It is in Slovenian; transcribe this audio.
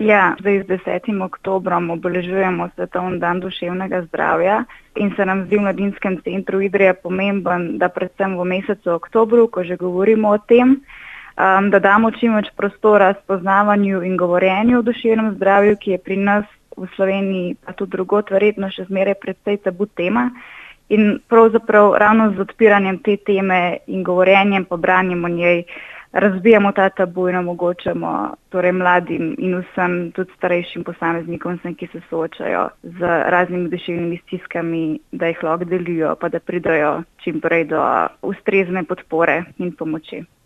Ja, zdaj z 10. oktobrom obeležujemo Svetovni dan duševnega zdravja in se nam zdi v Mladinskem centru Idrija pomemben, da predvsem v mesecu oktobru, ko že govorimo o tem, da damo čim več prostora spoznavanju in govorjenju o duševnem zdravju, ki je pri nas v Sloveniji, pa tudi drugod verjetno še zmeraj precej tabu tema. In pravzaprav ravno z odpiranjem te teme in govorjenjem, pa branjem o njej, razbijamo ta tabu in omogočamo torej mladim in vsem, tudi starejšim posameznikom, ki se soočajo z raznimi duševnimi stiskami, da jih lahko delijo, pa da pridajo čim prej do ustrezne podpore in pomoči.